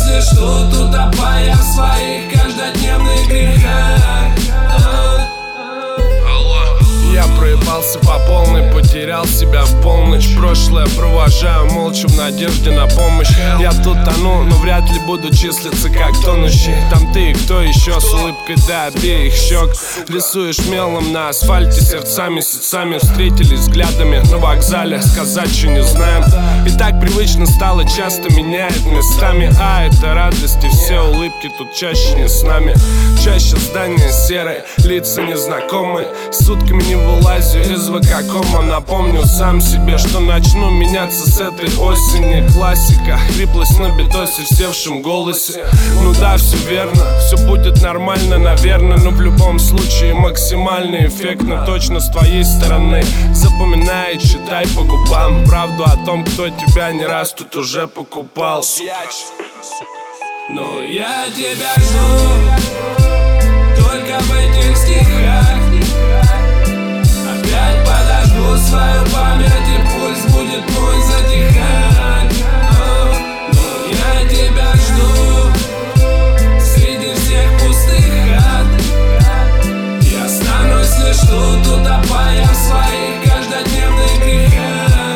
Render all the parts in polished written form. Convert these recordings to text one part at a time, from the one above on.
если что, то утопая в своих каждодневных грехах. Я проебался по полной, потерял себя в полночь. Прошлое провожаю молча в надежде на помощь. Я тут тону, но вряд ли буду числиться как тонущий. Там ты и кто еще с улыбкой до обеих щек. Рисуешь мелом на асфальте сердца месяцами. Встретились взглядами на вокзале, сказать, что не знаем. И так привычно стало, часто меняет местами. А это радость, и все улыбки тут чаще не с нами. Чаще здания серые, лица незнакомые. Сутками не вылазю из ВК-кома. Напомню сам себе, что начну меняться с этой осени. Классика, хриплость на битосе в севшем голосе. Ну да, все верно, все будет нормально, наверное. Но в любом случае максимально эффектно. Точно с твоей стороны. Запоминай и читай по губам правду о том, кто тебя не раз тут уже покупал. Но я тебя жду только в этих стихах. Опять подожгу свою память, и пульс будет мой затихать. Но я тебя жду среди всех пустых хат. Я останусь лишь тут, утопая в своих каждодневных грехах.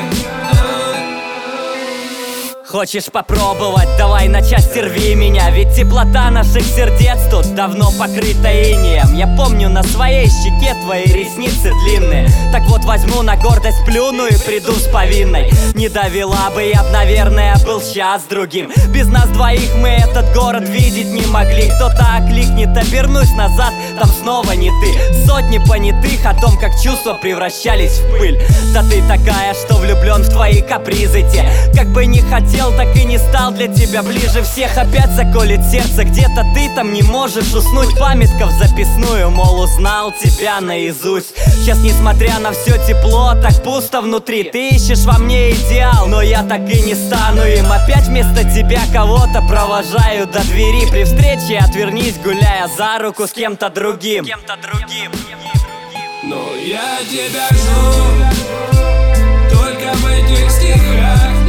Хочешь попробовать? Давай на части рви меня. Ведь теплота наших сердец тут давно покрыта инеем. Я помню на своей щеке твои ресницы длинные. Так вот возьму на гордость, плюну и приду с повинной. Не довела бы, я б, наверное, был сейчас другим. Без нас двоих мы этот город видеть не могли. Кто-то окликнет, обернусь назад, там снова не ты. Сотни понятых о том, как чувства превращались в пыль. Да ты такая, что влюблен в твои капризы те. Как бы не хотел, так и не стал для тебя ближе всех. Опять заколет сердце, где-то ты там не можешь уснуть. Памятка в записную, мол, узнал тебя наизусть. Сейчас, несмотря на все тепло, так пусто внутри. Ты ищешь во мне идеал, но я так и не стану им. Опять вместо тебя кого-то провожаю до двери. При встрече отвернись, гуляя за руку с кем-то другим. Но я тебя жду только в этих стихах.